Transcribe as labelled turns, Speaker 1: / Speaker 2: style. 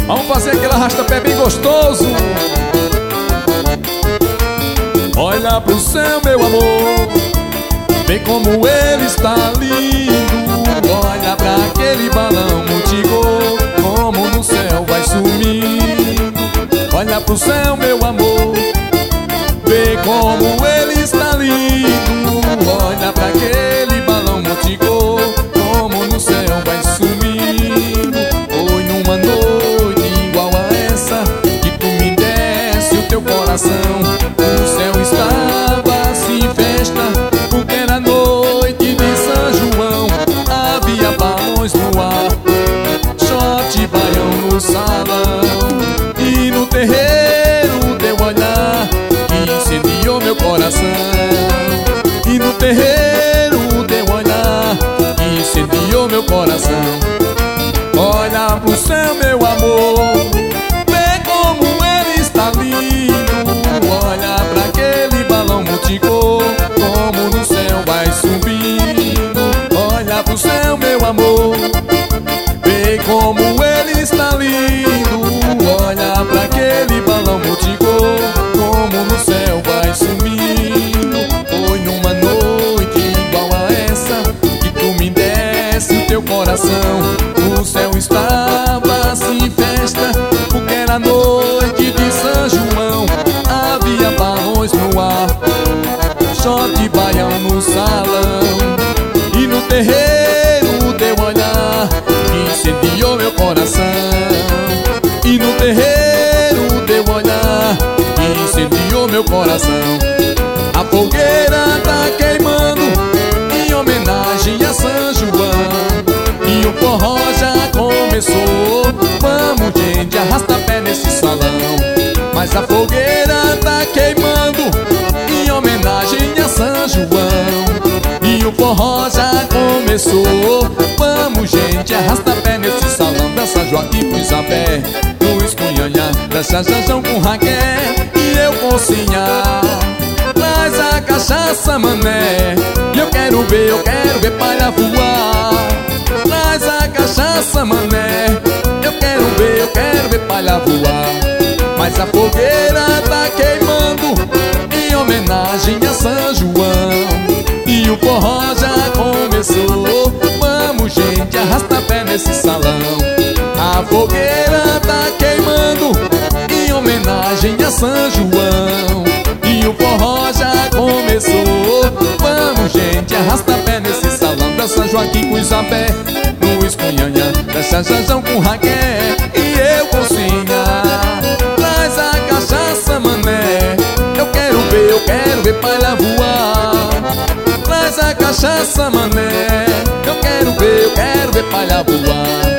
Speaker 1: Vamos fazer aquele arrasta-pé bem gostoso. Olha pro céu, meu amor, vê como ele está lindo. Olha pra aquele balão multicor, como no céu vai sumindo. Olha pro céu, meu amor, vê como ele está lindo. Olha pra aquele balão multicor, como no céu vai sumindo. Foi numa noite igual a essa que tu me desse o teu coração. O céu estava assim festa, porque era noite de São João. Havia balões no ar, shot baião no salão. E no terreiro teu olhar que incendiou meu coração. E no terreiro teu olhar que incendiou meu coração. Olha pro céu, meu amor, vê como ele está lindo. Olha pra aquele balão multicor, como no céu vai subindo. Olha pro céu, meu amor, vê como ele está lindo. Olha pra aquele balão multicor, como no céu vai sumindo. Foi numa noite igual a essa que tu me desse o teu coração. O céu estava assim festa, porque era noite de São João. Havia balões no ar, shot baião no salão. E no terreiro teu olhar que incendiou meu coração. E no terreiro teu olhar que incendiou meu coração. A fogueira tá queimando em homenagem a São João. E o forró já começou, vamos gente, arrasta pé nesse salão. Mas a fogueira tá queimando em homenagem a São João. E o forró já começou, vamos gente, arrasta pé nesse salão. Dança Joaquim com Isabé, Luiz Cunhanha, dança Janjão com Raquel e eu com Sinhá. Traz a cachaça, mané, e eu quero ver palha voar. Traz a cachaça, mané, eu quero ver palha voar. Mas a fogueira tá queimando em homenagem a São João. E o forró já começou, vamos gente, arrasta pé nesse salão. A fogueira tá queimando em homenagem a São João. E o forró já começou, vamos gente, arrasta pé nesse salão. Dança Joaquim com Isabé, Luiz Cunhanha, dança Janjão com Raquel e eu com Sinhá. Traz a cachaça, mané, eu quero ver palha voar. Traz a cachaça, mané, eu quero ver palha voar.